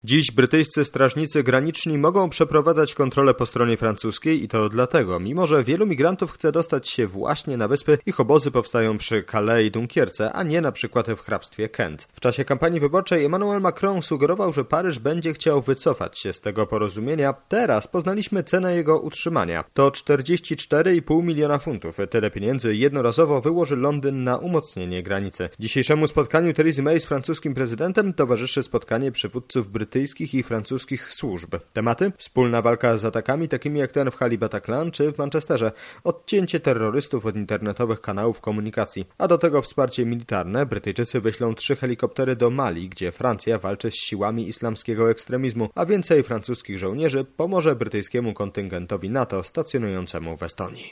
Dziś brytyjscy strażnicy graniczni mogą przeprowadzać kontrolę po stronie francuskiej i to dlatego, mimo że wielu migrantów chce dostać się właśnie na wyspy, ich obozy powstają przy Calais i Dunkierce, a nie na przykład w hrabstwie Kent. W czasie kampanii wyborczej Emmanuel Macron sugerował, że Paryż będzie chciał wycofać się z tego porozumienia. Teraz poznaliśmy cenę jego utrzymania. To 44,5 miliona funtów. Tyle pieniędzy jednorazowo wyłoży Londyn na umocnienie granicy. Dzisiejszemu spotkaniu Theresa May z francuskim prezydentem towarzyszy spotkanie przywódców brytyjskich i francuskich służb. Tematy? Wspólna walka z atakami takimi jak ten w Hali Bataclan czy w Manchesterze. Odcięcie terrorystów od internetowych kanałów komunikacji. A do tego wsparcie militarne. Brytyjczycy wyślą 3 helikoptery do Mali, gdzie Francja walczy z siłami islamskiego ekstremizmu, a więcej francuskich żołnierzy pomoże brytyjskiemu kontyngentowi NATO stacjonującemu w Estonii.